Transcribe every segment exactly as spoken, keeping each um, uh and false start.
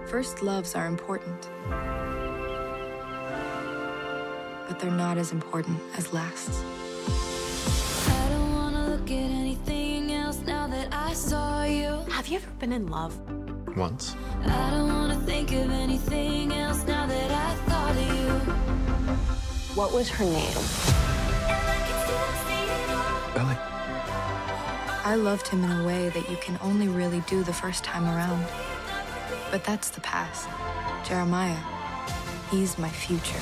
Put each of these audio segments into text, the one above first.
First loves are important, but they're not as important as lasts. I don't wanna look at anything else now that I saw you. Have you ever been in love? Once. I don't wanna think of anything else now that I thought of you. What was her name? Belly. I loved him in a way that you can only really do the first time around. But that's the past. Jeremiah, he's my future.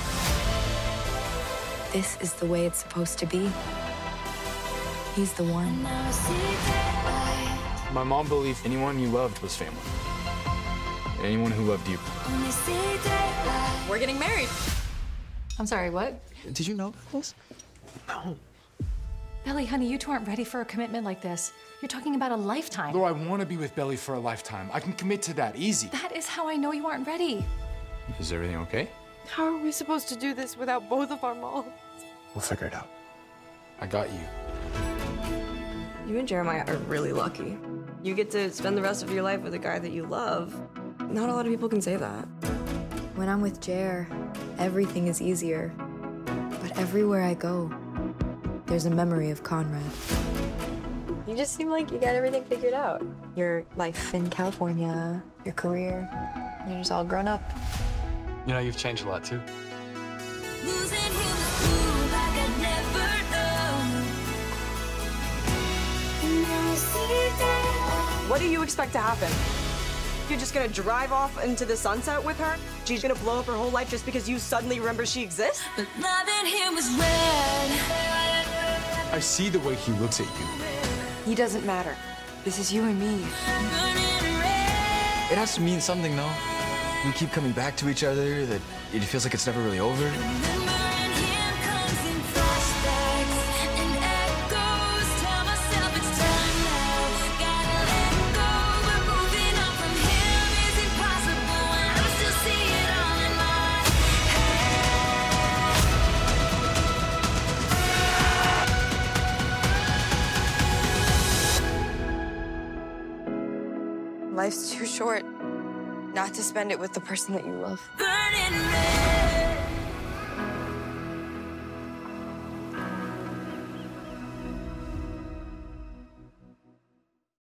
This is the way it's supposed to be. He's the one. Now I see daylight. My mom believed anyone you loved was family. Anyone who loved you. Only see daylight. We're getting married. I'm sorry, what? Did you know this? No. Belly, honey, you two aren't ready for a commitment like this. You're talking about a lifetime. Though I want to be with Belly for a lifetime. I can commit to that, easy. That is how I know you aren't ready. Is everything okay? How are we supposed to do this without both of our moms? We'll figure it out. I got you. You and Jeremiah are really lucky. You get to spend the rest of your life with a guy that you love. Not a lot of people can say that. When I'm with Jer, everything is easier. But everywhere I go, there's a memory of Conrad. You just seem like you got everything figured out. Your life in California, your career. You're just all grown up. You know, you've changed a lot, too. Losing him was cool like I never known. And now I see daylight. What do you expect to happen? You're just gonna drive off into the sunset with her? She's gonna blow up her whole life just because you suddenly remember she exists? But loving him was red. I see the way he looks at you. He doesn't matter. This is you and me. Burning red. It has to mean something, though. We keep coming back to each other, that it feels like it's never really over. Remembering him comes in flashbacks and echoes. Tell myself it's time now. Gotta let go, but moving on from him is impossible. And I still see it all in my head. Life's too short not to spend it with the person that you love. Burning red.